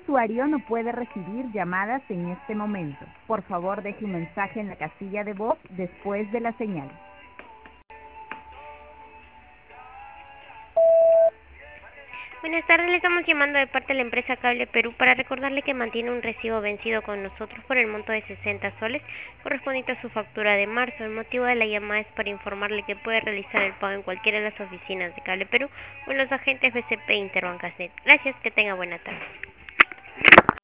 usuario no puede recibir llamadas en este momento. Por favor, deje un mensaje en la casilla de voz después de la señal. Buenas tardes, le estamos llamando de parte de la empresa Cable Perú para recordarle que mantiene un recibo vencido con nosotros por el monto de 60 soles correspondiente a su factura de marzo. El motivo de la llamada es para informarle que puede realizar el pago en cualquiera de las oficinas de Cable Perú o en los agentes BCP Interbancasnet. Gracias, que tenga buena tarde.